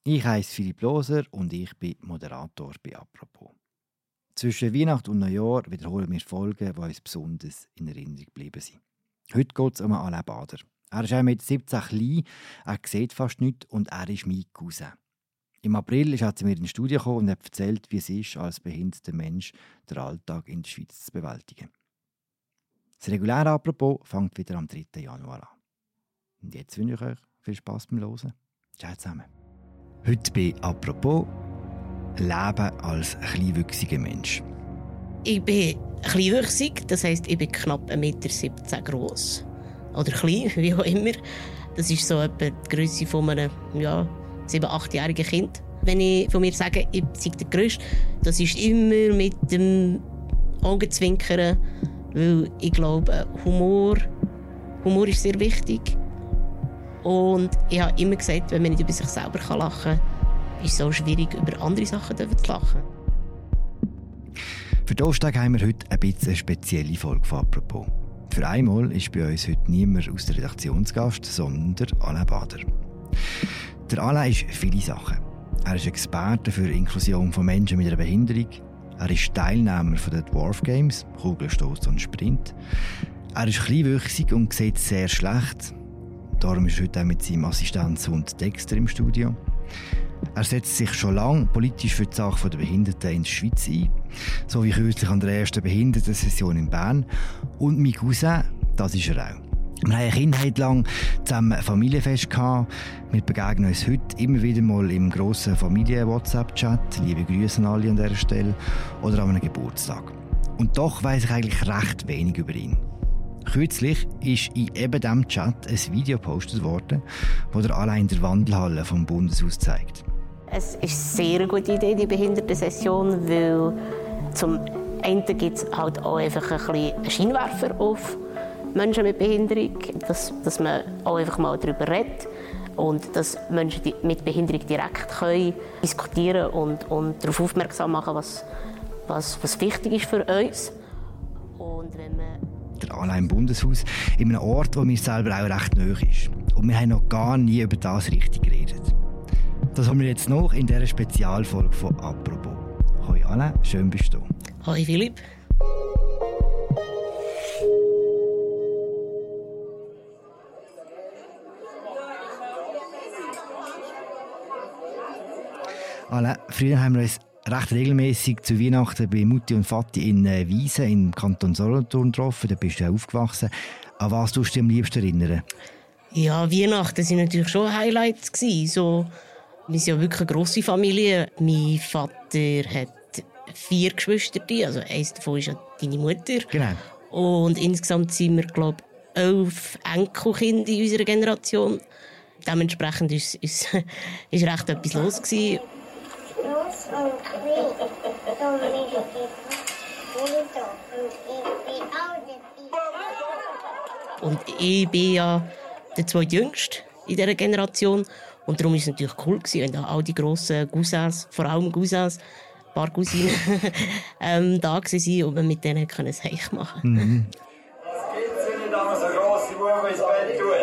Ich heiße Philipp Loser und ich bin Moderator bei «Apropos». Zwischen Weihnachten und Neujahr wiederholen wir Folgen, die uns besonders in Erinnerung geblieben sind. Heute geht es um Alain Bader. Er ist mit 17 klein, er sieht fast nichts und er ist mein Cousin. Im April ist er zu mir ins Studio gekommen und hat erzählt, wie es ist, als behinderter Mensch den Alltag in der Schweiz zu bewältigen. Das reguläre «Apropos» fängt wieder am 3. Januar an. Und jetzt wünsche ich euch viel Spass beim Hören. Ciao zusammen. Heute bei «Apropos» Leben als kleinwüchsiger Mensch. Ich bin kleinwüchsig, das heisst, ich bin knapp 1,17 Meter gross. Oder klein, wie auch immer. Das ist so etwa die Grösse von einem 7-8-jährigen Kind. Wenn ich von mir sage, ich sei der Grösste, das ist immer mit dem Augenzwinkern, weil ich glaube, Humor ist sehr wichtig. Und ich habe immer gesagt, wenn man nicht über sich selber lachen kann, ist es auch schwierig, über andere Sachen zu lachen. Für den Ostag haben wir heute ein bisschen eine spezielle Folge von «Apropos». Für einmal ist bei uns heute niemand aus der Redaktionsgast, sondern der Alain Bader. Der Alain ist viele Sachen. Er ist Experte für Inklusion von Menschen mit einer Behinderung. Er ist Teilnehmer der Dwarf Games, Kugelstoss und Sprint. Er ist kleinwüchsig und sieht sehr schlecht. Darum ist er heute auch mit seinem Assistenzhund Dexter im Studio. Er setzt sich schon lange politisch für die Sache der Behinderten in der Schweiz ein, so wie kürzlich an der ersten Behindertensession in Bern. Und mein Cousin, das ist er auch. Wir haben eine Kindheit lang zusammen ein Familienfest gehabt. Wir begegnen uns heute immer wieder mal im grossen Familien-WhatsApp-Chat. Liebe Grüße an alle an dieser Stelle. Oder an einem Geburtstag. Und doch weiss ich eigentlich recht wenig über ihn. Kürzlich ist in eben diesem Chat ein Video gepostet worden, das er allein in der Wandelhalle vom Bundeshaus zeigt. Es ist eine sehr gute Idee, die Behindertensession, weil zum einen gibt es halt auch einfach ein bisschen einen Scheinwerfer auf Menschen mit Behinderung, dass man auch einfach mal darüber redet und dass Menschen mit Behinderung direkt können diskutieren und darauf aufmerksam machen, was wichtig ist für uns. Und wenn man der Alain im Bundeshaus, in einem Ort, wo mir selber auch recht nahe ist. Und wir haben noch gar nie über das richtig geredet. Das haben wir jetzt noch in dieser Spezialfolge von «Apropos». Hoi Alain, schön bist du. Hoi Philipp. Alain, früher haben wir uns recht regelmäßig zu Weihnachten bei Mutti und Vati in Wiesen im Kanton Solothurn getroffen. Da bist du aufgewachsen. An was tust du dich am liebsten erinnern? Ja, Weihnachten waren natürlich schon Highlights. So, wir sind ja wirklich eine grosse Familie. Mein Vater hat 4 Geschwister, also eins davon ist ja deine Mutter. Genau. Und insgesamt sind wir, glaube ich, 11 Enkelkinder in unserer Generation. Dementsprechend ist recht etwas los gewesen. Und ich bin ja der zweitjüngste in dieser Generation. Und darum war es natürlich cool, wenn da all die grossen Cousins, vor allem Cousins, ein paar Cousinen, da waren und man mit denen ein Seich machen konnte. Mhm. Was gibt's denn da so grosse Buben ins Bett tun?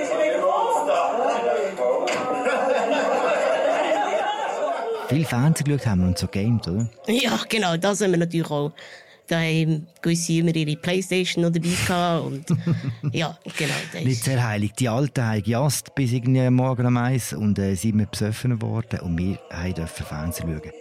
Viel Fernsehen geschaut haben wir und so gamed, oder? Ja, genau, das haben wir natürlich auch. Da haben gewisse immer ihre Playstation noch dabei gehabt und ja, genau. Nicht sehr heilig. Die Alten haben gejasst bis irgendwie morgen um 1 und sind wir besoffen worden und wir durften Fernsehen schauen.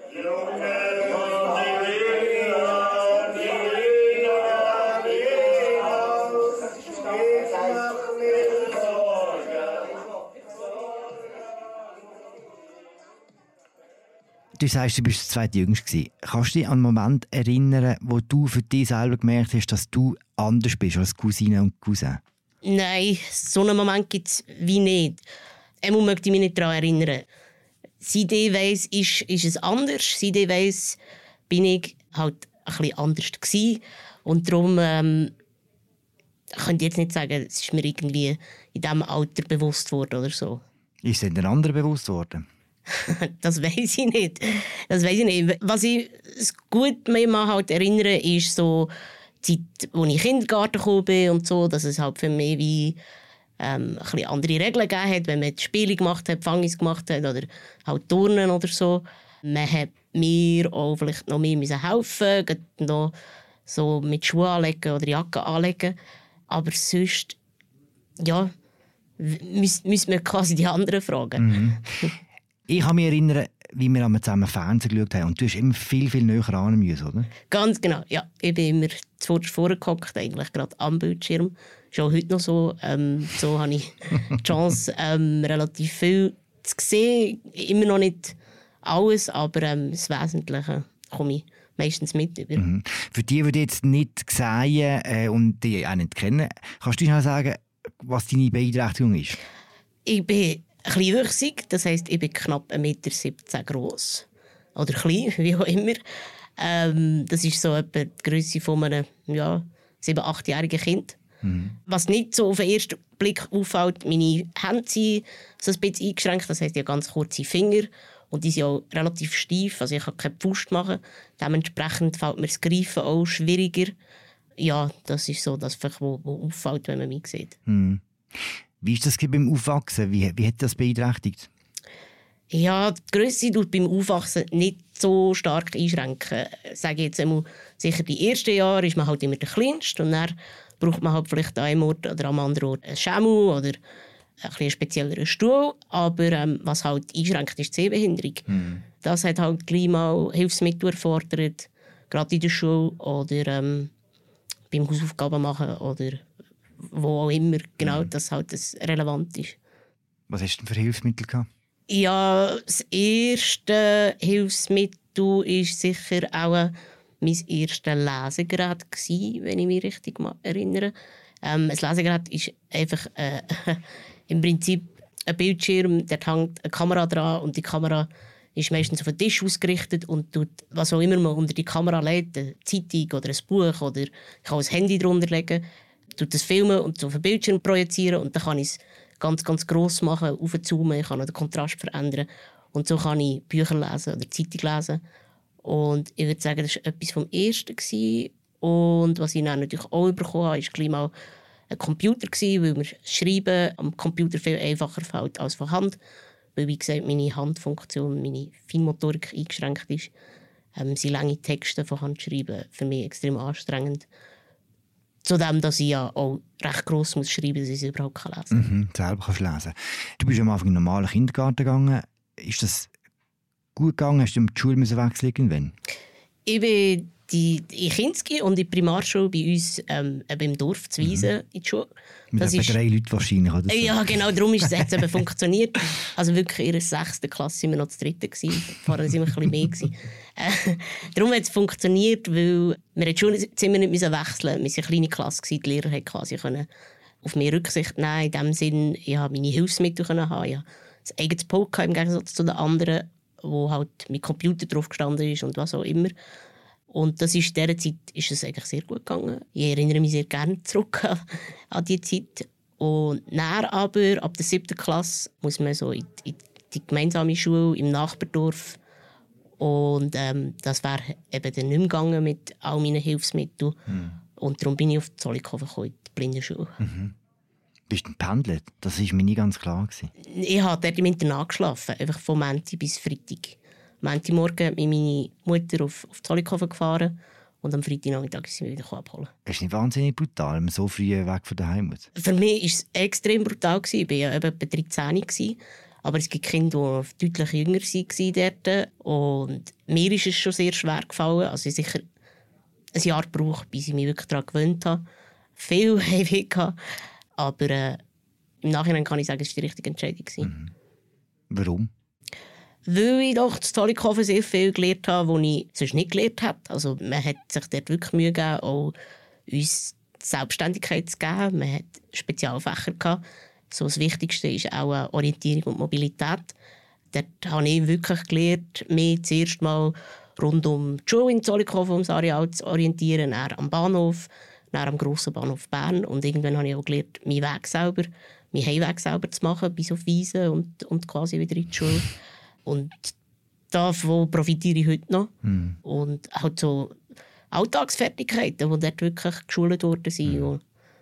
Du sagst, du bist der zweitjüngste. Kannst du dich an einen Moment erinnern, wo du für dich selber gemerkt hast, dass du anders bist als Cousine und Cousin? Nein, so einen Moment gibt es wie nicht. Einmal möchte ich mich nicht daran erinnern. Seit ich weiss, ist es anders. Seit ich weiss, bin ich halt ein bisschen anders gewesen. Und darum könnte ich jetzt nicht sagen, es ist mir irgendwie in diesem Alter bewusst worden oder so. Ist es den anderen bewusst worden? Das weiss ich nicht. Was ich gut mich halt erinnere, ist so die Zeit, als ich in den Kindergarten gekommen bin und so, dass es halt für mich wie ein bisschen andere Regeln gegeben hat, wenn man Spiele gemacht hat, Fangis gemacht hat oder halt Turnen oder so. Man hat mir auch vielleicht noch mehr helfen müssen, noch so mit Schuhen anlegen oder Jacke anlegen. Aber sonst, ja, müssen wir quasi die anderen fragen. Mhm. Ich kann mich erinnern, wie wir zusammen Fernsehen geschaut haben. Und du hast immer viel, viel näher ran müssen, oder? Ganz genau, ja. Ich bin immer zuvorderst vorgehockt, eigentlich gerade am Bildschirm. Ist auch heute noch so. So habe ich die Chance, relativ viel zu sehen. Immer noch nicht alles, aber das Wesentliche komme ich meistens mit über. Mhm. Für die jetzt nicht sehen und die auch nicht kennen, kannst du uns sagen, was deine Beeinträchtigung ist? Ich bin kleinwüchsig, das heisst, ich bin knapp 1,17 Meter gross. Oder klein, wie auch immer. Das ist so etwa die Grösse von einem 7-, 8-jährigen Kind. Mhm. Was nicht so auf den ersten Blick auffällt, meine Hände sind so ein bisschen eingeschränkt, das heisst, ich habe ganz kurze Finger und die sind auch relativ steif, also ich kann keine Pfust machen. Dementsprechend fällt mir das Greifen auch schwieriger. Ja, das ist so das, was auffällt, wenn man mich sieht. Mhm. Wie ist das beim Aufwachsen? Wie hat das beeinträchtigt? Ja, die Grösse tut beim Aufwachsen nicht so stark einschränken. Ich sage jetzt einmal, sicher die ersten Jahre ist man halt immer der Kleinste und dann braucht man halt vielleicht an einem Ort oder am anderen Ort einen Schemmel oder einen spezielleren Stuhl. Aber was halt einschränkt, ist die Sehbehinderung. Das hat halt gleich mal Hilfsmittel erfordert, gerade in der Schule oder beim Hausaufgaben machen oder wo auch immer, genau, dass halt das relevant ist. Was hast du denn für Hilfsmittel gehabt? Ja, das erste Hilfsmittel war sicher auch mein erstes Lesegerät, wenn ich mich richtig erinnere. Ein Lesegerät ist einfach im Prinzip ein Bildschirm, da hängt eine Kamera dran und die Kamera ist meistens auf den Tisch ausgerichtet und tut, was auch immer man unter die Kamera legt, eine Zeitung oder ein Buch oder ich kann ein Handy drunter legen, tut das filmen und so auf den Bildschirm projizieren und dann kann ich es ganz, ganz gross machen, aufzoomen, ich kann den Kontrast verändern und so kann ich Bücher lesen oder Zeitung lesen. Und ich würde sagen, das war etwas vom Ersten gewesen. Und was ich dann natürlich auch bekommen habe, war gleich mal ein Computer gewesen, weil mir Schreiben am Computer viel einfacher fällt als von Hand. Weil, wie gesagt, meine Handfunktion, meine Feinmotorik eingeschränkt ist. Sind lange Texte von Hand schreiben für mich extrem anstrengend. Zudem, dass ich ja auch recht gross muss schreiben, dass ich es überhaupt lesen kann. Mhm, selber kannst du lesen. Du bist am Anfang in einen normalen Kindergarten gegangen. Ist das gut gegangen? Hast du die Schule wechseln irgendwann? Ich bin in Kinski und in der Primarschule bei uns im Dorf zu Wiesen in die Schule. Mit etwa 3 Leuten wahrscheinlich, oder so? Ja, genau, darum ist es jetzt eben funktioniert. Also wirklich in der 6. Klasse waren wir noch das 3. Vorher waren wir ein bisschen mehr. Darum hat es funktioniert, weil wir das Schulzimmer nicht wechseln mussten. Wir waren eine kleine Klasse, die Lehrer konnten quasi auf mich Rücksicht nehmen. In dem Sinn, ich konnte meine Hilfsmittel haben. Ich hatte ein eigenes Pult im Gegensatz zu den anderen, wo halt mit Computer drauf gestanden ist und was auch immer. Und das ist, in dieser Zeit ist es eigentlich sehr gut gegangen. Ich erinnere mich sehr gerne zurück an diese Zeit. Und dann aber, ab der 7. Klasse, muss man so in die gemeinsame Schule im Nachbardorf. Und das wäre eben dann nicht mehr gegangen mit all meinen Hilfsmitteln. Und darum bin ich auf Zollikofen gekommen, in die Blindenschule. Bist du gependelt? Das war mir nicht ganz klar. Ich habe dort im Internat geschlafen, einfach von Montag bis Freitag. Montagmorgen hat mich meine Mutter auf Zollikofen gefahren und am Freitagnachmittag ist sie mich wieder abholen. Das ist nicht wahnsinnig brutal, wenn man so früh weg von daheim muss. Für mich war es extrem brutal. Ich war ja etwa 13. Aber es gibt Kinder, die deutlich jünger waren dort. Und mir ist es schon sehr schwer gefallen. Also ich sicher ein Jahr gebraucht, bis ich mich wirklich daran gewöhnt habe. Viel Heimweh gehabt. Aber im Nachhinein kann ich sagen, es war die richtige Entscheidung. Warum? Weil ich doch zu Zollikofen sehr viel gelernt habe, was ich sonst nicht gelernt habe. Also man hat sich dort wirklich Mühe gegeben, auch uns Selbstständigkeit zu geben. Man hat Spezialfächer gehabt. So das Wichtigste ist auch Orientierung und Mobilität. Dort habe ich wirklich gelernt, mich zuerst mal rund um die Schule in Zollikofen, ums Areal zu orientieren, dann am Bahnhof, dann am grossen Bahnhof Bern. Und irgendwann habe ich auch gelernt, meinen Heimweg selber zu machen, bis auf Wiesen und quasi wieder in die Schule. Und davon profitiere ich heute noch. Und halt so Alltagsfertigkeiten, die dort wirklich geschult worden sind. Und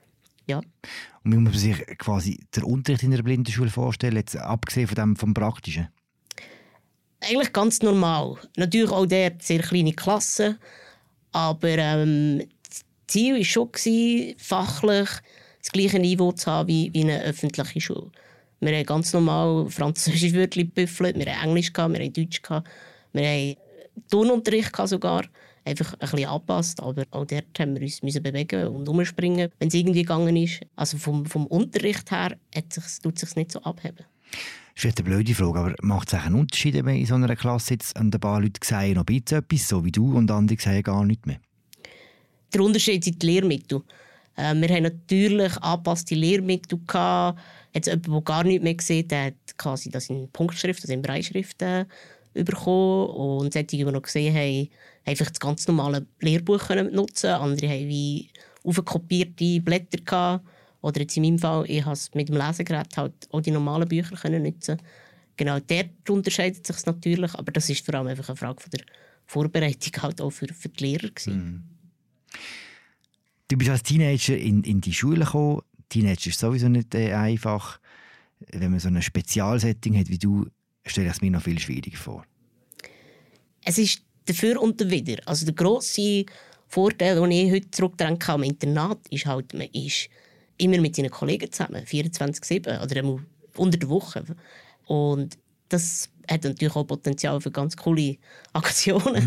ja. Und wie muss man sich quasi den Unterricht in einer Blindenschule vorstellen, jetzt abgesehen von dem vom Praktischen? Eigentlich ganz normal. Natürlich auch dort sehr kleine Klassen. Aber das Ziel war schon, fachlich das gleiche Niveau zu haben wie eine öffentliche Schule. Wir haben ganz normal französische Wörter gebüffelt, wir haben Englisch, wir haben Deutsch, wir haben Turnunterricht sogar. Einfach ein bisschen angepasst, aber auch dort haben wir uns bewegen und umspringen, wenn es irgendwie gegangen ist. Also vom Unterricht her tut es sich nicht so abheben. Das ist eine blöde Frage, aber macht es einen Unterschied, wenn in so einer Klasse jetzt ein paar Leute sagen noch ein bisschen etwas, so wie du, und andere sagen gar nichts mehr? Der Unterschied sind die Lehrmittel. Wir haben natürlich angepasste Lehrmittel gehabt. Jetzt jemand, der gar nichts mehr gesehen hat, der hat quasi das in Punktschrift, also in Brailleschrift bekommen. Und solche, die wir noch gesehen haben, einfach das ganz normale Lehrbuch nutzen. Andere haben wie aufgekopierte Blätter gehabt. Oder jetzt in meinem Fall, ich habe mit dem Lesegerät halt auch die normalen Bücher nutzen. Genau, dort unterscheidet sich natürlich, aber das ist vor allem einfach eine Frage von der Vorbereitung halt auch für die Lehrer gewesen. Du bist als Teenager in die Schule gekommen. Teenager ist sowieso nicht einfach. Wenn man so ein Spezialsetting hat wie du, stelle ich es mir noch viel schwieriger vor. Es ist dafür und dawider. Also der grosse Vorteil, den ich heute zurückdenke am Internat, ist halt, man ist immer mit seinen Kollegen zusammen, 24/7 oder unter der Woche. Und das hat natürlich auch Potenzial für ganz coole Aktionen.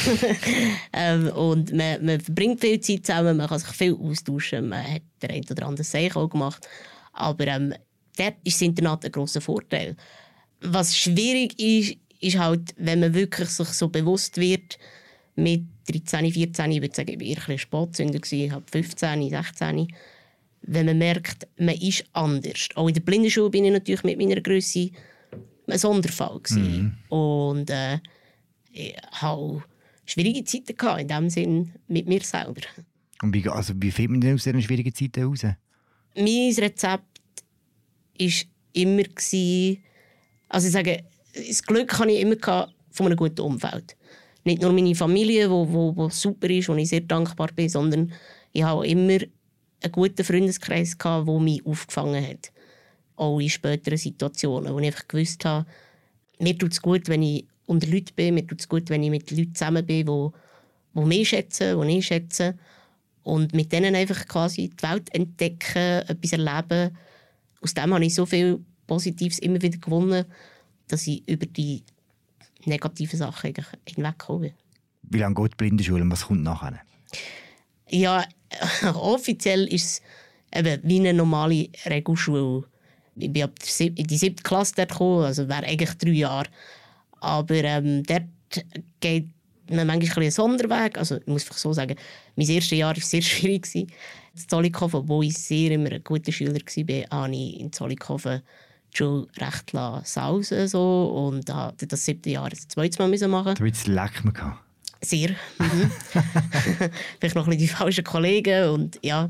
Und man verbringt viel Zeit zusammen, man kann sich viel austauschen, man hat den einen oder anderen Seich auch gemacht. Aber dort ist das Internat ein grosser Vorteil. Was schwierig ist halt, wenn man wirklich sich so bewusst wird, mit 13, 14, ich würde sagen, ich war eher ein Spätzünder, ich habe 15, 16. Wenn man merkt, man ist anders. Auch in der Blindenschule bin ich natürlich mit meiner Grösse ein Sonderfall gewesen. Und ich hatte schwierige Zeiten gehabt, in dem Sinn mit mir selber. Und wie findet man denn aus diesen schwierigen Zeiten heraus? Mein Rezept war immer, also ich sage, das Glück hatte ich immer von einem guten Umfeld. Nicht nur meine Familie, die super ist, wo ich sehr dankbar bin, sondern ich habe auch immer einen guten Freundeskreis, der mich aufgefangen hat. Auch in späteren Situationen, wo ich einfach gewusst habe, mir tut es gut, wenn ich unter Leuten bin, mir tut es gut, wenn ich mit Leuten zusammen bin, die mich schätzen, die ich schätze. Und mit denen einfach quasi die Welt entdecken, etwas erleben. Aus dem habe ich so viel Positives immer wieder gewonnen, dass ich über die negativen Sachen hinweggekommen bin. Wie lange geht die Blindenschule und was kommt nachher? Ja, offiziell ist es eben wie eine normale Regelschule. Ich bin in die 7. Klasse dort gekommen, also wäre eigentlich 3 Jahre. Aber dort geht man manchmal einen Sonderweg. Also ich muss einfach so sagen, mein erstes Jahr war sehr schwierig. In Zollikofen, obwohl ich immer ein guter Schüler war, habe ich in Zollikofen die Schule recht sausen so, und habe das 7. Jahr das 2. Mal machen. Du hast es leck gehabt. Sehr. Vielleicht noch ein bisschen die falschen Kollegen. Und ja,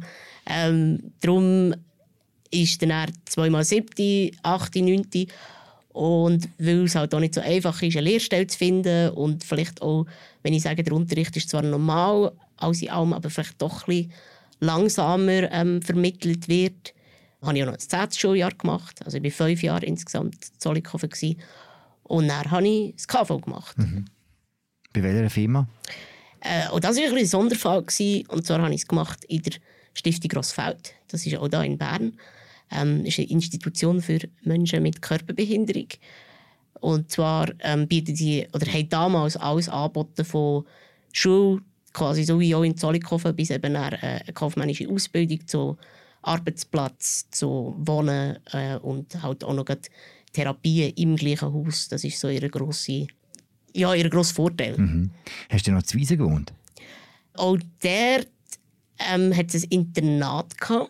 darum ist dann 2 Mal 7., 8., 9. Und weil es halt auch nicht so einfach ist, eine Lehrstelle zu finden und vielleicht auch, wenn ich sage, der Unterricht ist zwar normal, alles in allem, aber vielleicht doch ein bisschen langsamer vermittelt wird, habe ich auch noch das 10. Schuljahr gemacht. Also ich war 5 Jahre insgesamt in Zollikofen. Und dann habe ich das KV gemacht. Bei welcher Firma? Und das war ein Sonderfall. Und zwar habe ich es gemacht in der Stiftung Grossfeld. Das ist auch hier in Bern. Das ist eine Institution für Menschen mit Körperbehinderung. Und zwar bieten sie, oder haben damals alles angeboten von Schule, quasi so wie auch in Zollikofen, bis eben eine kaufmännische Ausbildung zu Arbeitsplatz, zu Wohnen und halt auch noch Therapien im gleichen Haus. Das ist so ihr grosser Vorteil. Hast du noch zu Wiesen gewohnt? Auch dort hat es ein Internat gehabt,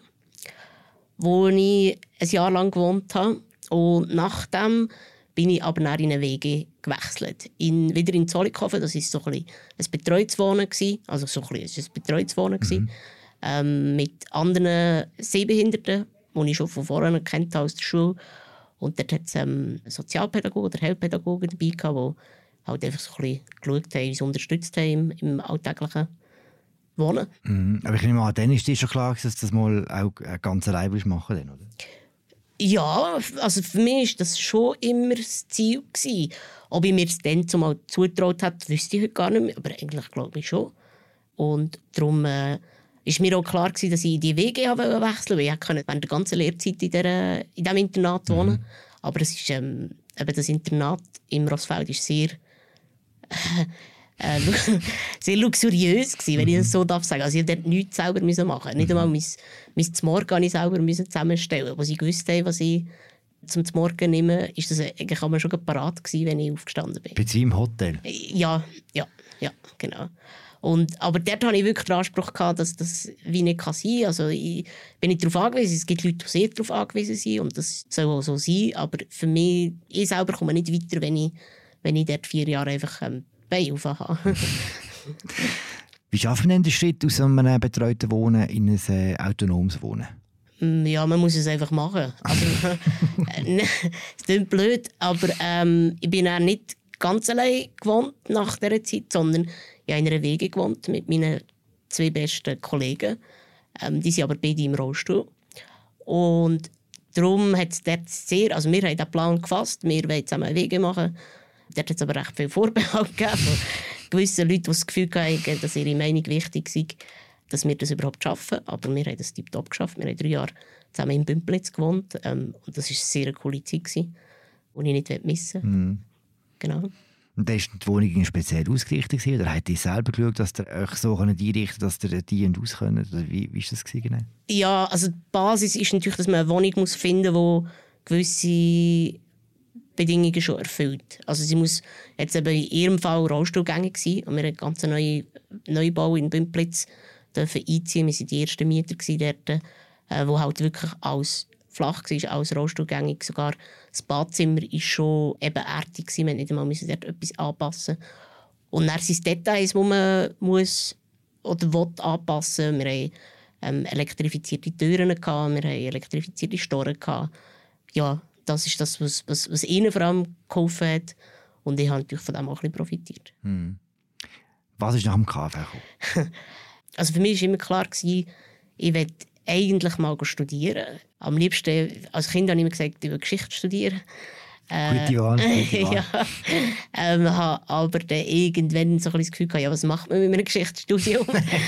wo ich ein Jahr lang gewohnt habe. Und nachdem bin ich aber nach in eine WG gewechselt. Wieder in Zollikofen, das war so ein betreutes Wohnen. Also so ein betreutes Wohnen. Mit anderen Sehbehinderten, die ich schon von vorher kennt aus der Schule. Und dort hat es Sozialpädagogen oder Heilpädagogen dabei gehabt, die halt einfach so ein bisschen geschaut haben, uns unterstützt haben im Alltäglichen. wohnen. Aber ich nehme an, dann ist dir schon klar, dass du das mal auch ganz allein machen willst, oder? Ja, also für mich war das schon immer das Ziel gewesen. Ob ich mir es dann zumal zugetraut habe, wüsste ich heute gar nicht mehr, aber eigentlich glaube ich schon. Und darum ist mir auch klar gewesen, dass ich in die WG wechseln wollte, weil ich konnte während der ganzen Lehrzeit in diesem Internat wohnen. Aber es ist, eben das Internat im Rossfeld ist sehr sehr luxuriös gewesen, wenn ich das so darf sagen. Also ich musste dort nichts selber machen. Nicht einmal mein Zmorgen selber zusammenstellen. Als ich gewusst habe, was ich zum Zmorgen nehme, ist das eigentlich schon parat gewesen, wenn ich aufgestanden bin. Bei im Hotel? Ja, genau. Aber dort hatte ich wirklich den Anspruch gehabt, dass das wie nicht sein kann. Also ich bin nicht darauf angewiesen. Es gibt Leute, die sehr darauf angewiesen sind und das soll auch so sein. Aber für mich, ich selber komme nicht weiter, wenn ich dort 4 Jahre einfach Beine habe. Wie schafft man denn den Schritt aus einem betreuten Wohnen in ein autonomes Wohnen? Ja, man muss es einfach machen. Also, es klingt blöd, aber ich bin auch nicht ganz allein gewohnt nach dieser Zeit, sondern ich habe in einer WG gewohnt mit meinen 2 besten Kollegen. Die sind aber beide im Rollstuhl. Und darum hat es dort also wir haben den Plan gefasst, wir wollen zusammen eine WG machen. Dort hat es aber recht viel Vorbehalt gegeben von gewissen Leuten, die das Gefühl hatten, dass ihre Meinung wichtig sei, dass wir das überhaupt schaffen. Aber wir haben das tiptop geschafft. Wir haben 3 Jahre zusammen in Bümplitz gewohnt. Und das war eine sehr coole Zeit, die ich nicht missen will. Genau. Und da ist die Wohnung speziell ausgerichtet oder hat ihr selber geschaut, dass ihr euch so einrichten könnt, dass ihr die und aus könnt? Oder wie war das genau? Ja, also die Basis ist natürlich, dass man eine Wohnung finden muss, die gewisse Bedingungen schon erfüllt. Also sie muss jetzt eben in ihrem Fall rollstuhlgängig sein. Und wir haben einen ganz neuen Neubau in Bümplitz einziehen. Wir waren die ersten Mieter dort, wo halt wirklich alles flach war, alles rollstuhlgängig. Sogar das Badzimmer war schon ebenerdig. Wir mussten nicht einmal dort etwas anpassen. Und dann sind es Details, die man muss oder will anpassen. Wir hatten elektrifizierte Türen, wir hatten elektrifizierte Storen. Ja, das ist das, was ihnen vor allem geholfen hat. Und ich habe natürlich von dem auch ein bisschen profitiert. Was ist nach dem KV gekommen? Also für mich war immer klar, ich will eigentlich mal studieren. Am liebsten, als Kind habe ich immer gesagt, ich will Geschichte studieren. Gute Wahl. Ja. Habe aber dann irgendwann so ein bisschen das Gefühl gehabt, ja, was macht man mit einem Geschichtsstudium?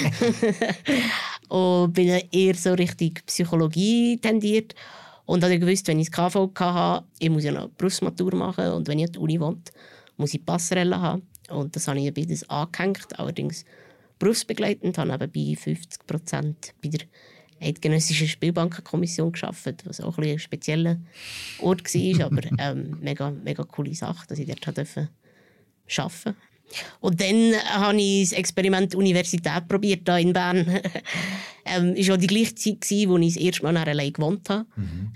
Und bin dann eher so Richtung Psychologie tendiert. Und habe gewusst, wenn ich das KV hatte, ich muss ja noch Berufsmatur machen. Und wenn ich an der Uni wohne, muss ich Passerelle haben. Und das habe ich beides angehängt, allerdings berufsbegleitend. Ich habe bei 50% bei der Eidgenössischen Spielbankenkommission gearbeitet, was auch ein spezieller Ort war, aber mega, mega coole Sache, dass ich dort arbeiten durfte. Und dann habe ich das Experiment Universität probiert, hier in Bern. Es war auch die gleiche Zeit, wo ich das erste Mal allein gewohnt habe.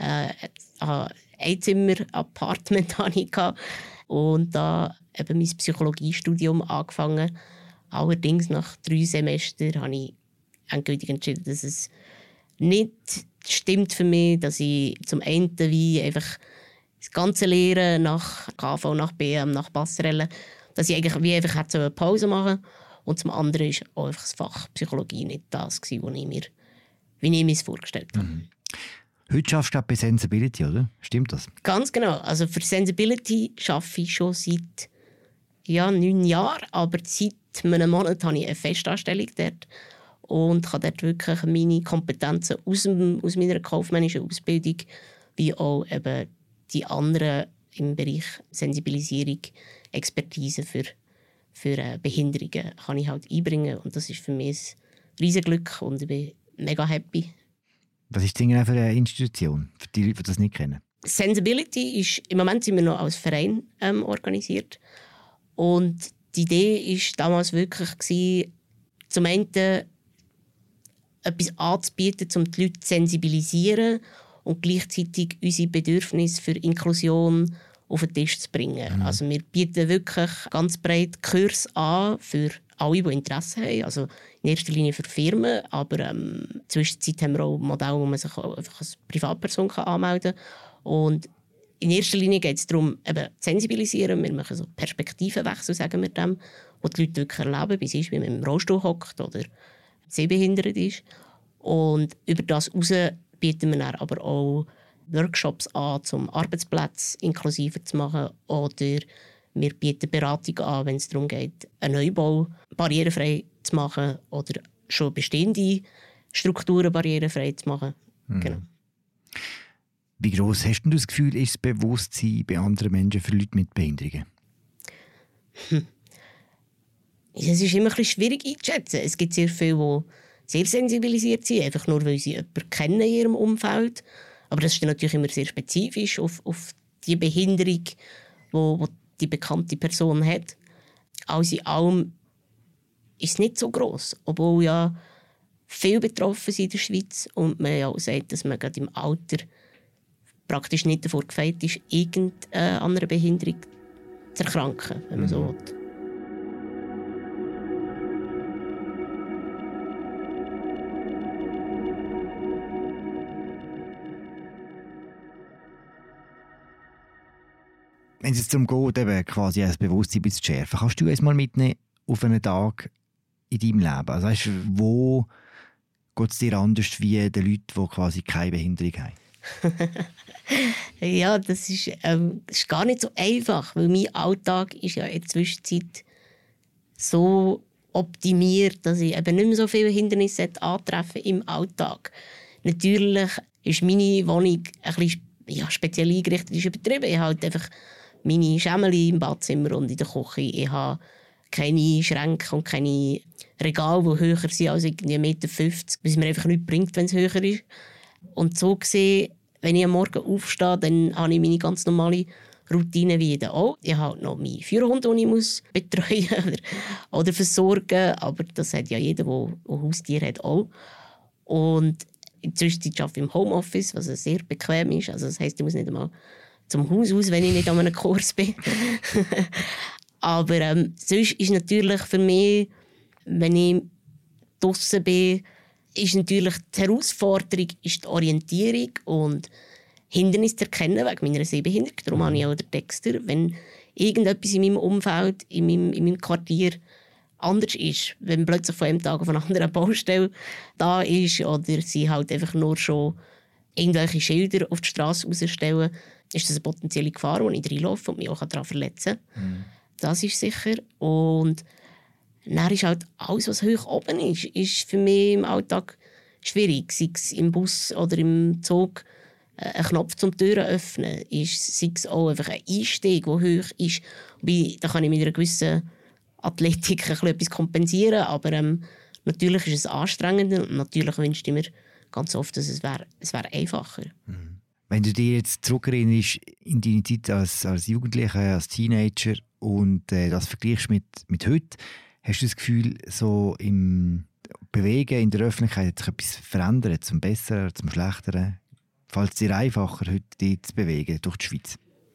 Ein Einzimmer-Apartment hatte ich. Und da eben mein Psychologiestudium angefangen. Allerdings nach 3 Semestern habe ich endgültig entschieden, dass es nicht stimmt für mich, dass ich zum einen wie einfach das ganze Lehren nach KV, nach BM, nach Passerelle, dass ich eigentlich wie einfach eine Pause machen. Und zum anderen war auch einfach das Fach Psychologie nicht das, was ich mir vorgestellt habe. Heute schaffst du bei Sensibility, oder? Stimmt das? Ganz genau. Also für Sensibility arbeite ich schon seit 9 Jahren, aber seit einem Monat habe ich eine Festanstellung dort und kann dort wirklich meine Kompetenzen aus meiner kaufmännischen Ausbildung wie auch eben die anderen im Bereich Sensibilisierung, Expertise für Behinderungen kann ich halt einbringen. Und das ist für mich ein riesiges Glück und ich bin mega happy. Was ist denn für eine Institution, für die Leute, die das nicht kennen? Sensibility ist, im Moment sind wir noch als Verein organisiert. Und die Idee war damals wirklich, zum einen etwas anzubieten, um die Leute zu sensibilisieren und gleichzeitig unsere Bedürfnisse für Inklusion auf den Tisch zu bringen. Also wir bieten wirklich ganz breit Kurse an für alle, die Interesse haben. Also in erster Linie für Firmen, aber zwischenzeit haben wir auch Modelle, wo man sich auch einfach als Privatperson anmelden kann. Und in erster Linie geht es darum, eben zu sensibilisieren. Wir machen so Perspektivenwechsel, sagen wir dem, wo die Leute wirklich erleben, wie es ist, wie man im Rollstuhl hockt oder sehbehindert ist. Und über das hinaus bieten wir dann aber auch Workshops an, um Arbeitsplätze inklusiver zu machen. Oder wir bieten Beratung an, wenn es darum geht, einen Neubau barrierefrei zu machen oder schon bestehende Strukturen barrierefrei zu machen. Genau. Wie gross hast du das Gefühl, ist das Bewusstsein bei anderen Menschen für Leute mit Behinderungen? Es ist immer ein bisschen schwierig einzuschätzen. Es gibt sehr viele, die sehr sensibilisiert sind, einfach nur, weil sie jemanden kennen in ihrem Umfeld. Aber das ist dann natürlich immer sehr spezifisch auf die Behinderung, die die bekannte Person hat. Alles in allem ist es nicht so gross, obwohl ja viel betroffen sind in der Schweiz und man ja auch sagt, dass man gerade im Alter praktisch nicht davor gefeit ist, irgendeine andere Behinderung zu erkranken, wenn man so will. Wenn es jetzt darum geht, eben quasi das Bewusstsein zu schärfen, kannst du uns mal mitnehmen auf einen Tag in deinem Leben? Also weißt, wo geht es dir anders wie den Leuten, die quasi keine Behinderung haben? Ja, das ist gar nicht so einfach, weil mein Alltag ist ja in der Zwischenzeit so optimiert, dass ich eben nicht mehr so viele Hindernisse antreffen im Alltag. Natürlich ist meine Wohnung ein bisschen speziell eingerichtet, ist übertrieben. Ich habe halt einfach meine Schemmeli im Badzimmer und in der Küche. Ich habe keine Schränke und keine Regale, die höher sind als irgendwie 1,50 Meter, was mir einfach nichts bringt, wenn es höher ist. Und so gesehen, wenn ich am Morgen aufstehe, dann habe ich meine ganz normale Routine wie jeder auch. Ich habe noch meinen Führerhund, den ich muss betreuen oder versorgen. Aber das hat ja jeder, der Haustier hat, auch. Und inzwischen arbeite ich im Homeoffice, was sehr bequem ist. Also das heisst, ich muss nicht einmal zum Haus aus, wenn ich nicht an einem Kurs bin. Aber sonst ist natürlich für mich, wenn ich draussen bin, ist natürlich die Herausforderung ist die Orientierung und Hindernisse zu erkennen wegen meiner Sehbehinderung. Darum habe ich auch den Dexter. Wenn irgendetwas in meinem Umfeld, in meinem Quartier anders ist, wenn plötzlich von einem Tag auf einen anderen Baustelle da ist oder sie halt einfach nur schon irgendwelche Schilder auf die Straße rausstellen, ist das eine potenzielle Gefahr, wo ich reinlaufe und mich auch daran verletzen kann. Das ist sicher. Und dann ist halt alles, was hoch oben ist für mich im Alltag schwierig. Sei es im Bus oder im Zug einen Knopf zum Türen öffnen, sei es auch einfach ein Einstieg, der hoch ist. Da kann ich mit einer gewissen Athletik etwas kompensieren, aber natürlich ist es anstrengend und natürlich wünschte ich mir ganz oft, dass es wäre einfacher. Wenn du dir jetzt zurückerinnerst in deine Zeit als Jugendlicher, als Teenager und das vergleichst mit heute, hast du das Gefühl, so im Bewegen in der Öffentlichkeit hat sich etwas verändert, zum Besseren, zum Schlechteren? Fällt es dir einfacher, heute dich zu bewegen durch die Schweiz?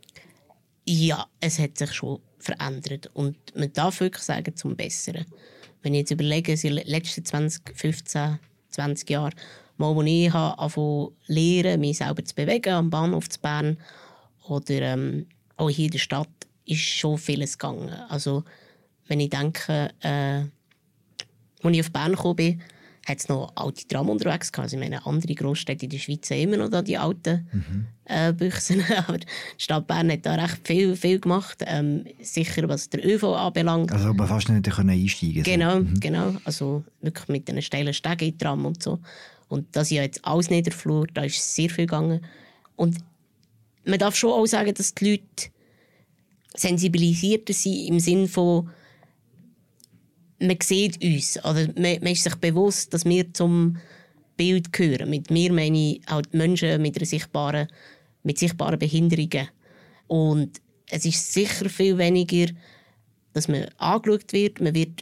Ja, es hat sich schon verändert. Und man darf wirklich sagen, zum Besseren. Wenn ich jetzt überlege, in den letzten 15, 20 Jahren, mal, wo ich angefangen lernen, mich selber zu bewegen, am Bahnhof zu Bern oder auch hier in der Stadt, ist schon vieles gegangen. Also, wenn ich denke, als ich auf Bern gekommen bin, hat es noch alte Tram unterwegs gehabt. Also, ich meine, andere Großstädte in der Schweiz haben immer noch da die alten Büchsen. Aber die Stadt Bern hat da recht viel gemacht. Sicher, was der ÖV anbelangt. Also, aber fast nicht einsteigen. Genau, genau. Also, wirklich mit den steilen Stegen in Tram und so. Und das ist ja jetzt alles Niederflur, da ist sehr viel gegangen. Und man darf schon auch sagen, dass die Leute sensibilisierter sind im Sinne von, man sieht uns, oder man ist sich bewusst, dass wir zum Bild gehören. Mit mir meine ich halt Menschen mit sichtbaren Behinderungen. Und es ist sicher viel weniger, dass man angeschaut wird.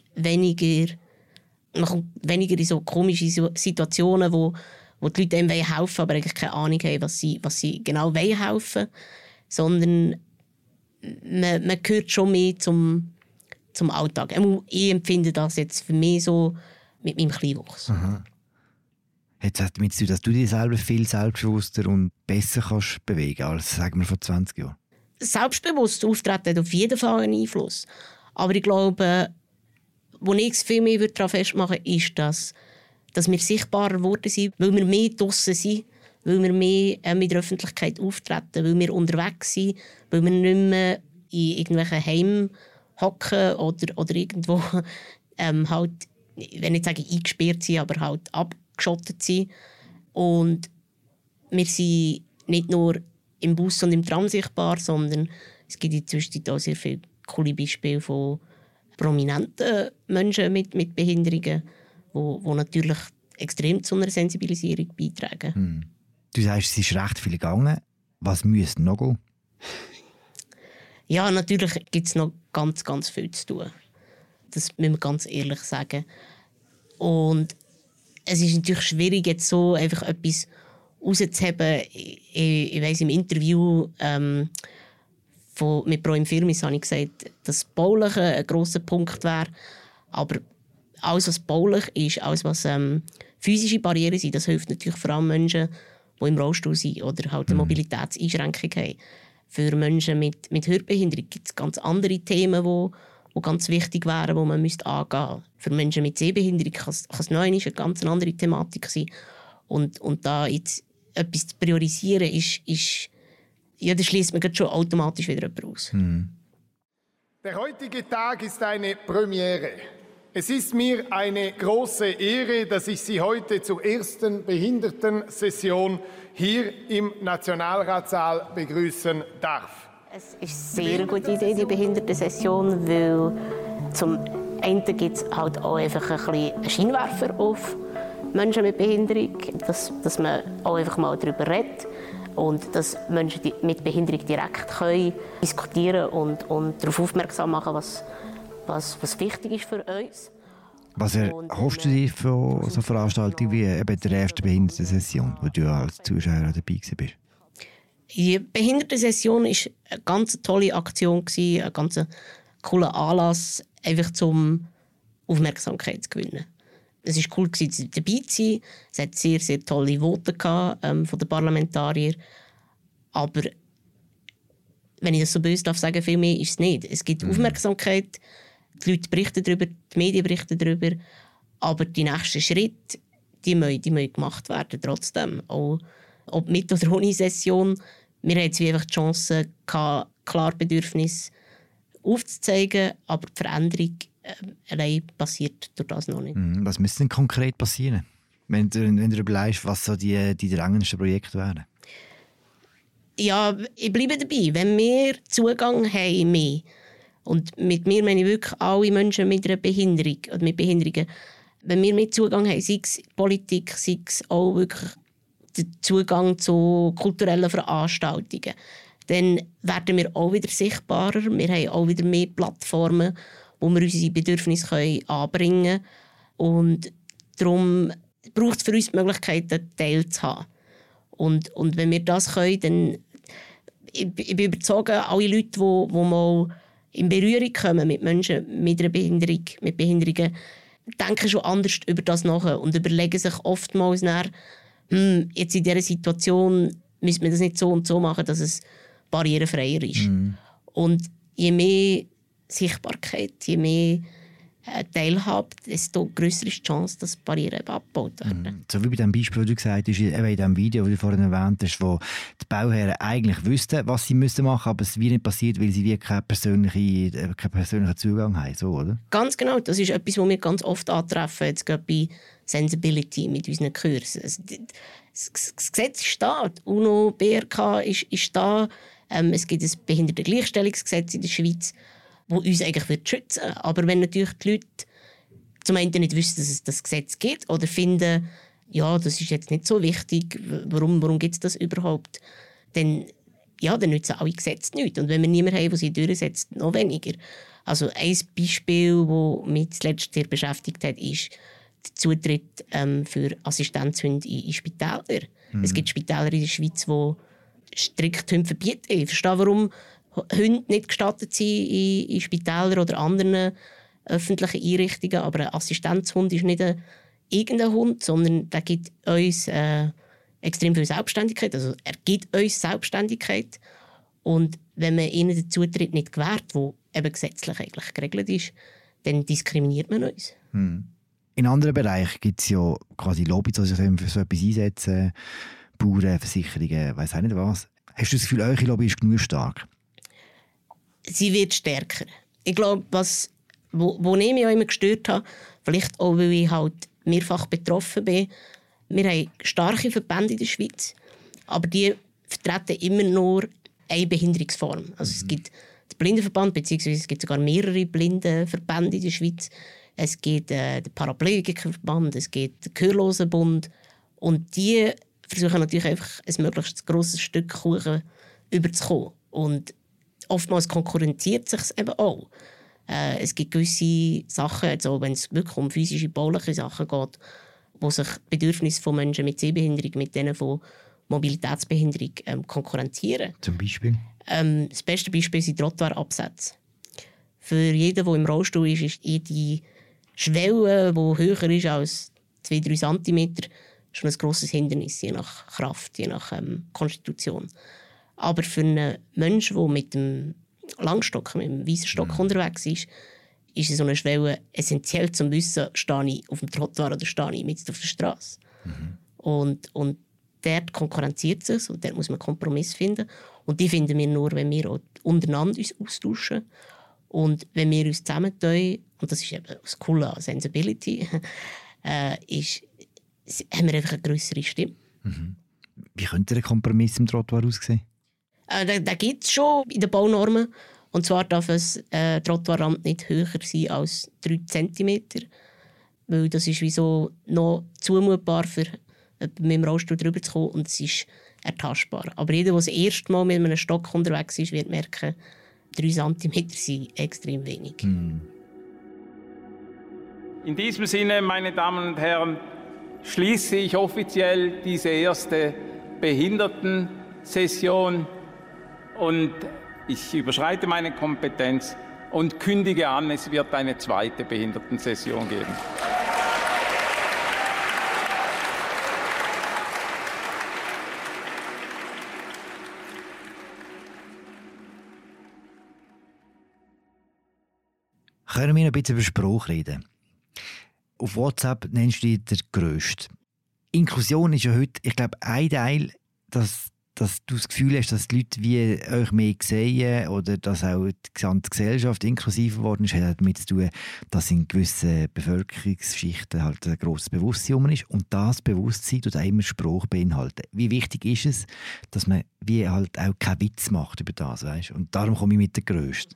Man kommt weniger in so komische Situationen, wo die Leute einem helfen wollen, aber eigentlich keine Ahnung haben, was sie genau helfen wollen. Sondern man gehört schon mehr zum Alltag. Ich empfinde das jetzt für mich so mit meinem Kleinwuchs. Aha. Hat es damit zu tun, dass du dich selber viel selbstbewusster und besser kannst bewegen als, sagen wir, vor 20 Jahren? Selbstbewusst auftreten hat auf jeden Fall einen Einfluss. Aber ich glaube, wo ich es viel mehr daran festmachen würde, ist, dass dass wir sichtbarer geworden sind, weil wir mehr draussen sind, weil wir mehr mit der Öffentlichkeit auftreten, weil wir unterwegs sind, weil wir nicht mehr in irgendwelchen Heimen hocken oder irgendwo halt, ich will nicht sagen eingesperrt sind, aber halt abgeschottet sind. Und wir sind nicht nur im Bus und im Tram sichtbar, sondern es gibt inzwischen auch sehr viele coole Beispiele von prominenten Menschen mit Behinderungen, die natürlich extrem zu einer Sensibilisierung beitragen. Du sagst, es ist recht viel gegangen. Was müsste noch gehen? Ja, natürlich gibt es noch ganz, ganz viel zu tun. Das müssen wir ganz ehrlich sagen. Und es ist natürlich schwierig, jetzt so einfach etwas rauszuheben. Ich weiss, im Interview mit Pro Infirmis habe ich gesagt, dass Bauliche ein grosser Punkt wäre. Aber alles, was baulich ist, alles, was physische Barrieren sind, das hilft natürlich vor allem Menschen, die im Rollstuhl sind oder halt eine Mobilitätseinschränkung haben. Für Menschen mit Hörbehinderung gibt es ganz andere Themen, die ganz wichtig wären, die man angehen müsste. Für Menschen mit Sehbehinderung kann es noch eine ganz andere Thematik sein. Und da jetzt etwas zu priorisieren, da schließt man schon automatisch wieder jemand aus. Der heutige Tag ist eine Premiere. Es ist mir eine große Ehre, dass ich Sie heute zur ersten Behindertensession hier im Nationalratssaal begrüßen darf. Es ist eine sehr gute Idee, die Behindertensession, weil zum einen gibt es halt auch einfach ein bisschen einen Scheinwerfer auf Menschen mit Behinderung, dass man auch einfach mal darüber redet und dass Menschen mit Behinderung direkt können diskutieren und darauf aufmerksam machen, was wichtig ist für uns. Was erhoffst du dir von so Veranstaltungen wie eben der ersten Behindertensession, wo du als Zuschauer dabei warst? Die Behindertensession war eine ganz tolle Aktion, ein ganz cooler Anlass, einfach um Aufmerksamkeit zu gewinnen. Es war cool, dabei zu sein. Es hat sehr, sehr tolle Voten von den Parlamentariern. Aber wenn ich das so böse darf sagen, viel mehr ist es nicht. Es gibt Aufmerksamkeit, die Leute berichten darüber, die Medien berichten darüber, aber die nächsten Schritte, die müssen gemacht werden, trotzdem. Auch, ob mit oder ohne Session, wir haben jetzt wie einfach die Chance, klar Bedürfnisse aufzuzeigen, aber die Veränderung allein passiert durch das noch nicht. Was müsste denn konkret passieren, wenn du überlegst, was so die drängendsten Projekte wären? Ja, ich bleibe dabei. Wenn wir Zugang haben, mehr, und mit mir meine ich wirklich alle Menschen mit einer Behinderung oder mit Behinderungen, wenn wir mehr Zugang haben, sei es Politik, sei es auch wirklich der Zugang zu kulturellen Veranstaltungen, dann werden wir auch wieder sichtbarer. Wir haben auch wieder mehr Plattformen, wo wir unsere Bedürfnisse anbringen können. Und darum braucht es für uns die Möglichkeit, einen Teil zu haben. Und wenn wir das können, dann ich bin überzeugt, alle Leute, die mal in Berührung kommen mit Menschen mit einer Behinderung, mit Behinderungen, denken schon anders über das nach und überlegen sich oftmals nach, jetzt in dieser Situation müssen wir das nicht so und so machen, dass es barrierefreier ist. Und je mehr Sichtbarkeit, je mehr Teilhabe, desto grösser ist die Chance, dass Barrieren abgebaut werden. So wie bei dem Beispiel, das du gesagt hast, eben in dem Video, das du vorhin erwähnt hast, wo die Bauherren eigentlich wüssten, was sie machen müssen, aber es wie nicht passiert, weil sie keinen persönlichen Zugang haben. So, oder? Ganz genau, das ist etwas, was wir ganz oft antreffen, jetzt gerade bei Sensibility mit unseren Kursen. Das Gesetz ist da, die UNO-BRK ist da, es gibt ein Behindertengleichstellungsgesetz in der Schweiz, das uns eigentlich schützen wird. Aber wenn natürlich die Leute zum einen nicht wissen, dass es das Gesetz gibt oder finden, ja, das ist jetzt nicht so wichtig, warum gibt es das überhaupt, dann nützen alle Gesetze nichts. Und wenn wir niemanden haben, der sie durchsetzt, noch weniger. Also ein Beispiel, das mich zuletzt sehr beschäftigt hat, ist der Zutritt für Assistenzhunde in Spitäler. Es gibt Spitäler in der Schweiz, die strikt Hunde verbieten. Ich verstehe, warum Hunde nicht gestattet sind in Spitälern oder anderen öffentlichen Einrichtungen. Aber ein Assistenzhund ist nicht irgendein Hund, sondern der gibt uns extrem viel Selbstständigkeit. Also er gibt uns Selbstständigkeit. Und wenn man ihnen den Zutritt nicht gewährt, der eben gesetzlich eigentlich geregelt ist, dann diskriminiert man uns. In anderen Bereichen gibt es ja quasi Lobbys, die sich für so etwas einsetzen, Bauern, Versicherungen, weiss auch nicht was. Hast du das Gefühl, eure Lobby ist genug stark? Sie wird stärker. Ich glaube, wo ich mich auch immer gestört habe, vielleicht auch, weil ich halt mehrfach betroffen bin, wir haben starke Verbände in der Schweiz, aber die vertreten immer nur eine Behinderungsform. Also es gibt den Blindenverband, beziehungsweise es gibt sogar mehrere Blindenverbände in der Schweiz. Es gibt den Paraplegikerverband, es gibt den Gehörlosenbund. Und die versuchen natürlich einfach ein möglichst grosses Stück Kuchen überzukommen. Und oftmals konkurrenziert es sich eben auch. Es gibt gewisse Sachen, also wenn es wirklich um physische, bauliche Sachen geht, wo sich die Bedürfnisse von Menschen mit Sehbehinderung mit denen von Mobilitätsbehinderung konkurrenzieren. Zum Beispiel? Das beste Beispiel sind Trottoirabsätze. Für jeden, der im Rollstuhl ist die Schwelle, die höher ist als 2-3 cm, schon ein grosses Hindernis, je nach Kraft, je nach Konstitution. Aber für einen Menschen, der mit dem Langstock, mit dem weißen Stock unterwegs ist so eine Schwelle essentiell zum Wissen, stehe ich auf dem Trottoir oder stehe ich mitten auf der Straße. Und dort konkurrenziert es und dort muss man einen Kompromiss finden. Und die finden wir nur, wenn wir untereinander uns austauschen und wenn wir uns zusammentun, und das ist eben das Coole an Sensibility, haben wir einfach eine grössere Stimme. Wie könnte der Kompromiss im Trottoir aussehen? Da gibt es schon in den Baunormen. Und zwar darf ein Trottoirrand nicht höher sein als 3 cm. Weil das ist wieso noch zumutbar für mit dem Rollstuhl drüber zu kommen und es ist ertastbar. Aber jeder, der das erste Mal mit einem Stock unterwegs ist, wird merken, 3 cm sind extrem wenig. In diesem Sinne, meine Damen und Herren, schließe ich offiziell diese erste Behindertensession und ich überschreite meine Kompetenz und kündige an, es wird eine zweite Behindertensession geben. Können wir noch ein bisschen über Sprache reden? Auf WhatsApp nennst du dich der Grösste. Inklusion ist ja heute, ich glaube, ein Teil, dass du das Gefühl hast, dass die Leute wie euch mehr sehen oder dass auch die gesamte Gesellschaft inklusiv geworden ist, hat damit zu tun, dass in gewissen Bevölkerungsschichten halt ein grosses Bewusstsein ist und das Bewusstsein tut auch immer Sprache beinhalten. Wie wichtig ist es, dass man wie halt auch keinen Witz macht über das, weißt? Und darum komme ich mit der Grössten.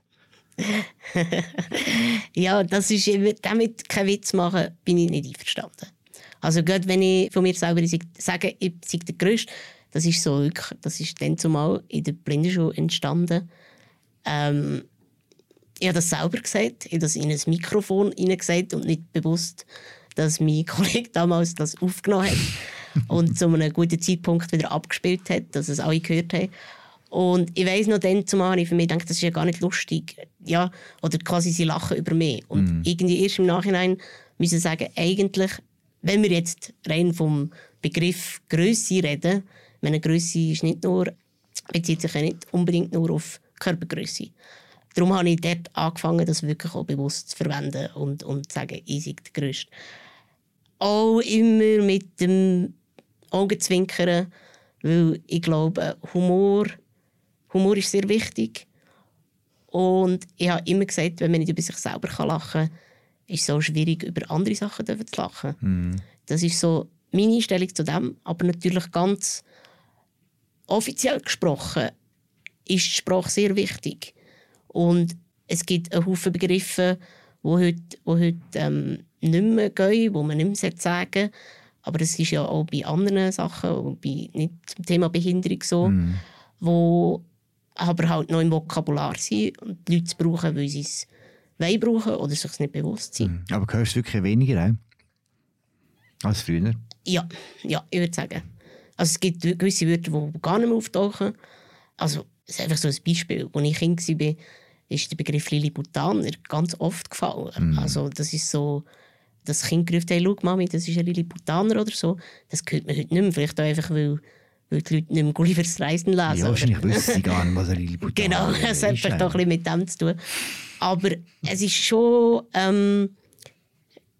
Ja, das ist damit keinen Witz machen, bin ich nicht einverstanden. Also gerade wenn ich von mir selber sage, ich sei der Grösste, das ist so, das ist dann zumal in der Blindenschule entstanden. Ich habe das selber gesagt, ich habe das in ein Mikrofon hineingesagt und nicht bewusst, dass mein Kollege damals das aufgenommen hat und zu einem guten Zeitpunkt wieder abgespielt hat, dass es alle gehört haben. Und ich weiss noch dann zumal, habe ich für mich gedacht, das ist ja gar nicht lustig. Ja, oder quasi sie lachen über mich. Und irgendwie erst im Nachhinein müssen sagen, eigentlich, wenn wir jetzt rein vom Begriff Grösse reden, meine Grösse ist nicht nur, bezieht sich ja nicht unbedingt nur auf Körpergrösse. Darum habe ich dort angefangen, das wirklich auch bewusst zu verwenden und zu sagen, ich sei der Grösste. Auch immer mit dem Augenzwinkern, weil ich glaube, Humor ist sehr wichtig. Und ich habe immer gesagt, wenn man nicht über sich selber lachen kann, ist es so schwierig, über andere Sachen zu lachen. Das ist so meine Einstellung zu dem. Aber natürlich ganz offiziell gesprochen ist die Sprache sehr wichtig. Und es gibt einen Haufen Begriffe, die heute nicht mehr gehen, die man nicht mehr sagen sollte. Aber es ist ja auch bei anderen Sachen, nicht zum Thema Behinderung so, wo aber halt noch im Vokabular sind und die Leute es brauchen, weil sie es brauchen oder sich nicht bewusst sind. Aber hörst du wirklich weniger auch als früher? Ja, ich würde sagen. Also es gibt gewisse Wörter, die gar nicht mehr auftauchen. Also es ist einfach so ein Beispiel. Als ich Kind war, ist der Begriff Lilliputaner ganz oft gefallen. Also das ist so, dass Kind gerufen haben, schau Mami, das ist ein Lilliputaner oder so. Das hört man heute nicht mehr. Vielleicht auch einfach, weil die Leute nicht mehr Gullivers Reisen lesen. Ja, wahrscheinlich wissen sie gar nicht, was ein Lilliputaner ist. Genau, es hat vielleicht auch ein bisschen mit dem zu tun. Aber es ist schon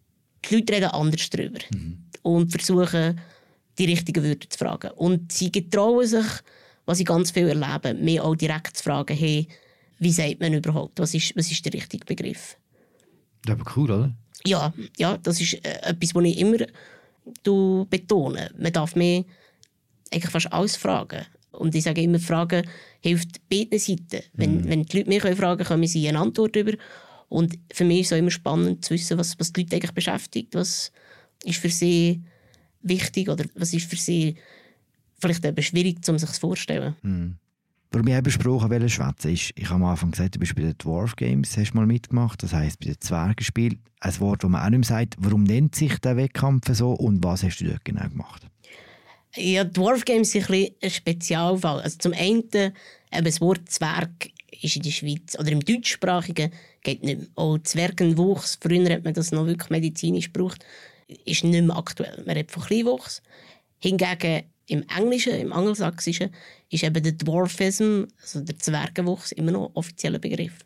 die Leute reden anders darüber und versuchen, die richtigen Wörter zu fragen. Und sie getrauen sich, was ich ganz viel erlebe, mir auch direkt zu fragen, hey, wie sagt man überhaupt? Was ist der richtige Begriff? Das ist aber cool, oder? Ja, das ist etwas, was ich immer betone. Man darf mir eigentlich fast alles fragen. Und ich sage immer, Fragen hilft beiden Seiten. Wenn die Leute mich fragen können, kommen sie eine Antwort über. Und für mich ist es auch immer spannend zu wissen, was die Leute eigentlich beschäftigt. Was ist für sie wichtig oder was ist für sie vielleicht eben schwierig, um sich das vorzustellen. Warum ich eben besprochen schwätzen ist, ich habe am Anfang gesagt, du bist bei den Dwarf Games, hast mal mitgemacht, das heisst bei den Zwergenspielen. Ein Wort, das man auch nicht mehr sagt. Warum nennt sich der Wettkampf so und was hast du dort genau gemacht? Ja, Dwarf Games sind ein Spezialfall. Also zum einen, eben das Wort Zwerg ist in der Schweiz, oder im Deutschsprachigen, geht nicht mehr. Auch Zwergenwuchs, früher hat man das noch wirklich medizinisch gebraucht, ist nicht mehr aktuell. Man redet von Kleinwuchs. Hingegen im Englischen, im Angelsächsischen, ist eben der Dwarfism, also der Zwergenwuchs, immer noch ein offizieller Begriff.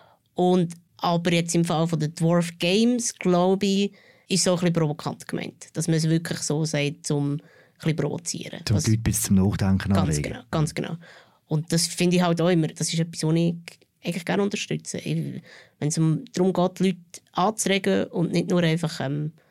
Aber jetzt im Fall der Dwarf Games, glaube ich, ist so ein bisschen provokant gemeint. Dass man es wirklich so sagt, um ein bisschen provozieren. Zum Leute bis zum Nachdenken anregen. Ganz genau. Und das finde ich halt auch immer, das ist etwas, was ich eigentlich gerne unterstütze. Wenn es darum geht, Leute anzuregen und nicht nur einfach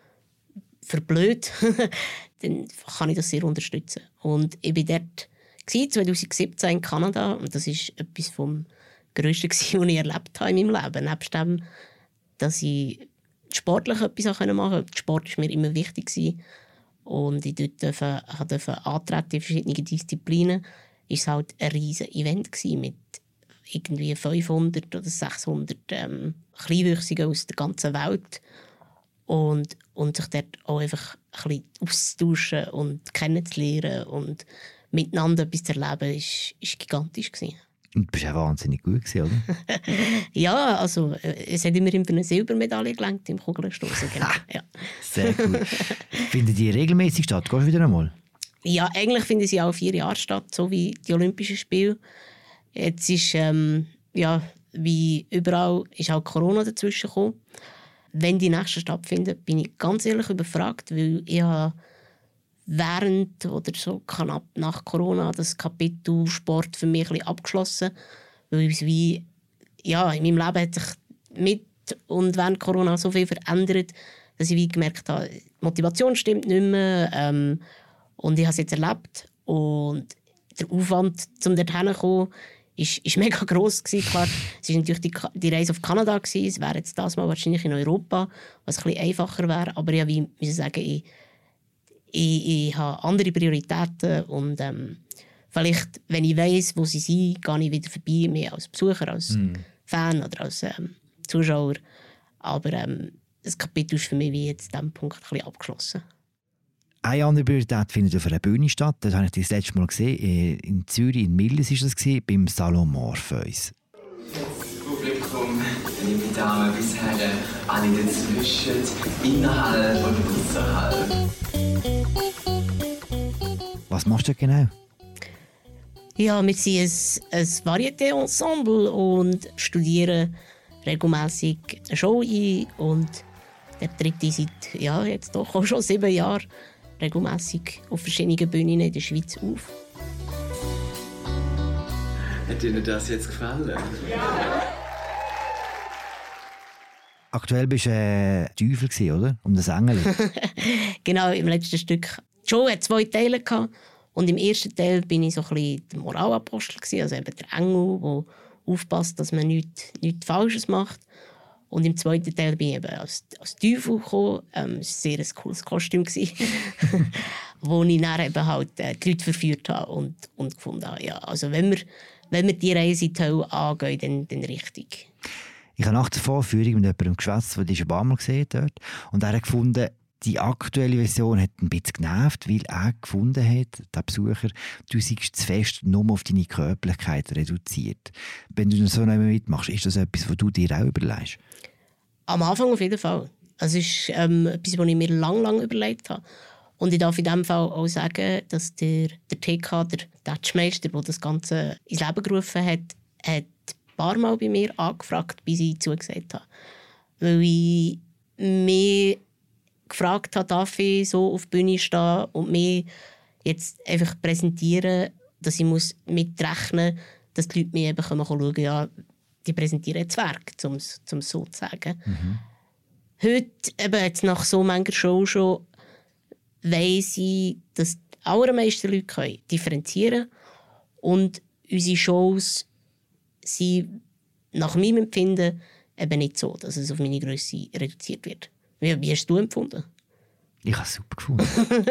verblöd, dann kann ich das sehr unterstützen. Und ich war dort 2017 in Kanada und das war etwas vom Grössten, was ich erlebt habe in meinem Leben. Nebst dem, dass ich sportlich etwas machen konnte. Der Sport war mir immer wichtig. Und ich durfte antreten in verschiedene Disziplinen. Es war halt ein riesiges Event mit irgendwie 500 oder 600 Kleinwüchsigen aus der ganzen Welt. Und sich dort auch einfach ein bisschen auszutauschen und kennenzulernen und miteinander etwas zu erleben, war gigantisch. Und du warst auch wahnsinnig gut, oder? Ja, also es hat immerhin für eine Silbermedaille gelangt im Kugelstoßen. Genau. Ja. Sehr gut. Finden die regelmäßig statt? Gehst du wieder einmal? Ja, eigentlich finden sie auch 4 Jahre statt, so wie die Olympischen Spiele. Jetzt ist, wie überall, ist auch Corona dazwischen gekommen. Wenn die nächsten stattfinden, bin ich ganz ehrlich überfragt, weil ich habe während oder so knapp nach Corona das Kapitel Sport für mich ein bisschen abgeschlossen. Weil es wie, ja, in meinem Leben hat sich mit und während Corona so viel verändert, dass ich wie gemerkt habe, die Motivation stimmt nicht mehr. Und ich habe es jetzt erlebt. Und der Aufwand, um dorthin zu kommen, ist mega gross gewesen. Klar, es war natürlich die Reise auf Kanada gewesen. Es wäre jetzt das Mal wahrscheinlich in Europa, was ein bisschen einfacher wäre. Aber ich muss sagen, ich habe andere Prioritäten und vielleicht, wenn ich weiss, wo sie sind, gehe ich wieder vorbei, mehr als Besucher, als Fan oder als Zuschauer. Aber das Kapitel ist für mich wie jetzt an diesem Punkt ein bisschen abgeschlossen. Eine andere Priorität findet auf einer Bühne statt. Das habe ich das letzte Mal gesehen. In Zürich, in Mildes war das, beim Salon Morpheus. Das Publikum, liebe Damen bis Herren, alle dazwischen, innerhalb und außerhalb. Was machst du genau? Ja, wir sind ein Varieté-Ensemble und studieren regelmässig eine Show ein. Und der tritt seit jetzt doch auch schon 7 Jahren regelmässig auf verschiedenen Bühnen in der Schweiz auf. Hat Ihnen das jetzt gefallen? Ja! Aktuell bist du Teufel, oder? Um das Engel. Genau, im letzten Stück. Die Show hat 2 Teile gehabt. Und im ersten Teil bin ich so ein bisschen der Moralapostel, also eben der Engel, der aufpasst, dass man nichts Falsches macht. Und im zweiten Teil bin ich eben als Teufel gekommen. Es war ein sehr cooles Kostüm, wo ich dann eben halt die Leute verführt habe und gefunden habe, ja, also wenn wir die Reise in die Hölle angehen, dann richtig. Ich habe nach der Vorführung mit jemandem geschwätzt, der dich ein paar Mal gesehen dort. Und er hat gefunden, die aktuelle Version hat ein bisschen genervt, weil er gefunden hat, der Besucher, du seist zu fest nur auf deine Körperlichkeit reduziert. Wenn du so nicht mehr mitmachst, ist das etwas, was du dir auch überlegst? Am Anfang auf jeden Fall. Es ist etwas, was ich mir lange überlegt habe. Und ich darf in diesem Fall auch sagen, dass der TK, der Touchmeister, der das Ganze ins Leben gerufen hat ein paar Mal bei mir angefragt, bis ich zugesagt habe. Weil ich mich gefragt habe, darf ich so auf der Bühne stehen und mich jetzt einfach präsentieren, dass ich mitrechnen muss, dass die Leute mich eben schauen können, ja, die präsentieren jetzt Werk, um es so zu sagen. Heute, eben jetzt nach so mancher Show schon, weiss ich, dass die allermeisten Leute können differenzieren können. Und unsere Shows sind nach meinem Empfinden eben nicht so, dass es auf meine Grösse reduziert wird. Wie hast du empfunden? Ich habe es super gefunden.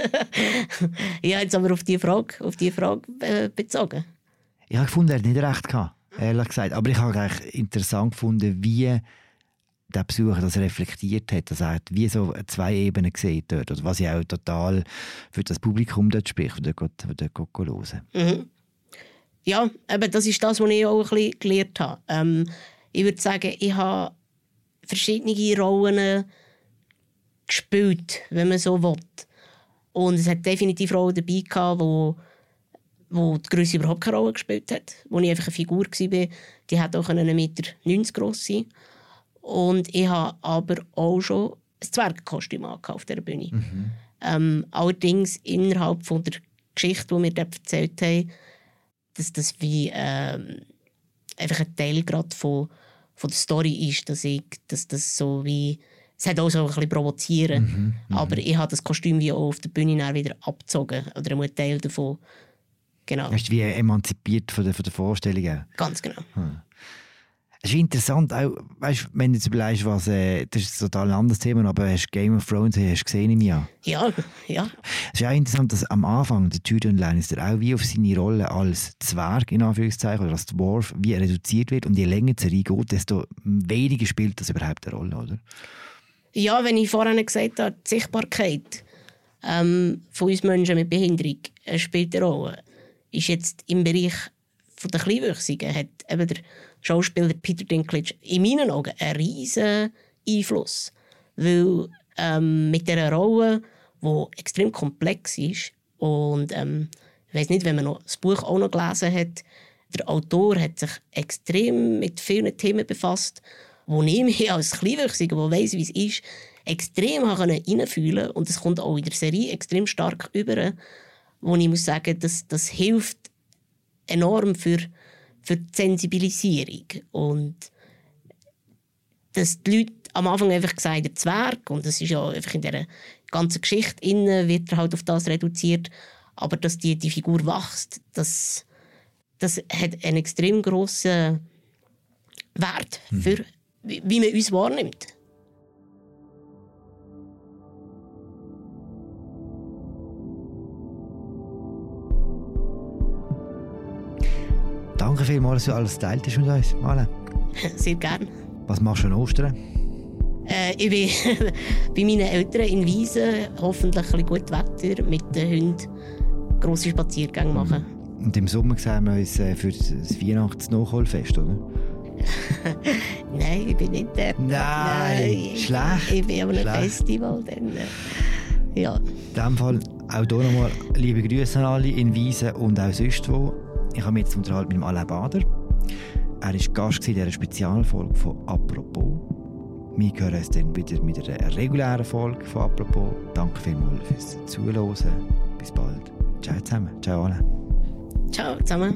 Ja, jetzt aber auf die Frage bezogen. Ich habe gefunden, er hat nicht recht gehabt, ehrlich gesagt. Aber ich habe eigentlich interessant gefunden, wie der Besucher das reflektiert hat. Dass er wie so zwei Ebenen gesehen dort. Oder was ich auch total für das Publikum dort spricht, das dort hören. Mhm. Ja, aber das ist das, was ich auch ein bisschen gelernt habe. Ich würde sagen, ich habe verschiedene Rollen gespielt, wenn man so will. Und es hat definitiv Rollen dabei gehabt, wo die Grösse überhaupt keine Rolle gespielt hat. Wo ich einfach eine Figur war, die hat auch 1,90 Meter gross sein. Und ich habe aber auch schon ein Zwergenkostüm auf dieser Bühne. Allerdings innerhalb von der Geschichte, die wir dort erzählt haben, dass das wie einfach ein Teil gerade von der Story ist, dass das so wie... Es hat auch so ein bisschen provozieren. Aber ich habe das Kostüm wie auch auf der Bühne dann wieder abgezogen. Oder einen Teil davon. Genau. Hast du wie emanzipiert von der Vorstellung? Ganz genau. Es ist interessant, auch, weißt, wenn du jetzt überlegst, das ist ein total anderes Thema, aber hast Game of Thrones hast du gesehen im Jahr? Ja. Es ist auch interessant, dass am Anfang der Tyrion Lannister auch wie auf seine Rolle als Zwerg, in Anführungszeichen, oder als Dwarf, wie reduziert wird. Und je länger die Serie geht, desto weniger spielt das überhaupt eine Rolle, oder? Ja, wenn ich vorhin gesagt habe, die Sichtbarkeit von uns Menschen mit Behinderung spielt eine Rolle, ist jetzt im Bereich von der Kleinwüchsigen hat eben der Schauspieler Peter Dinklage in meinen Augen einen riesen Einfluss. Weil mit dieser Rolle, die extrem komplex ist und ich weiss nicht, wenn man noch das Buch auch noch gelesen hat, der Autor hat sich extrem mit vielen Themen befasst, wo ich mich als Kleinwüchsiger, der weiss, wie es ist, extrem reinfühlen konnte. Und das kommt auch in der Serie extrem stark über, wo ich muss sagen, das hilft enorm für die Sensibilisierung. Und dass die Leute am Anfang einfach gesagt haben, Zwerg, und das ist ja einfach in dieser ganzen Geschichte innen, wird halt auf das reduziert, aber dass die Figur wächst, das hat einen extrem grossen Wert für wie man uns wahrnimmt. Danke vielmals, dass du alles geteilt hast mit uns, Alain. Sehr gerne. Was machst du an Ostern? Ich bin bei meinen Eltern in Wiesen, hoffentlich ein bisschen gutes Wetter, mit den Hunden grosse Spaziergänge machen. Und im Sommer sehen wir uns für das Weihnachts-Nachholfest, oder? Nein, ich bin nicht dort. Nein, schlecht. Ich bin an einem Festival. Dann, ja. In diesem Fall auch hier nochmal liebe Grüße an alle in Wiesen und auch sonst wo. Ich habe mich jetzt unterhalten mit dem Alain Bader. Er war Gast in dieser Spezialfolge von «Apropos». Wir hören uns dann wieder mit einer regulären Folge von «Apropos». Danke vielmals fürs Zuhören. Bis bald. Ciao zusammen. Ciao Alain. Ciao zusammen.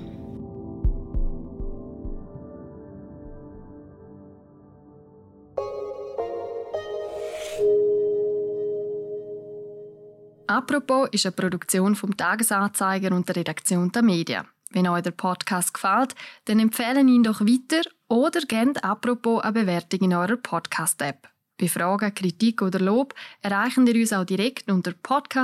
«Apropos» ist eine Produktion vom Tagesanzeiger und der Redaktion der Medien. Wenn euch der Podcast gefällt, dann empfehlen ihn doch weiter oder gebt «Apropos» eine Bewertung in eurer Podcast-App. Bei Fragen, Kritik oder Lob erreichen ihr uns auch direkt unter podcast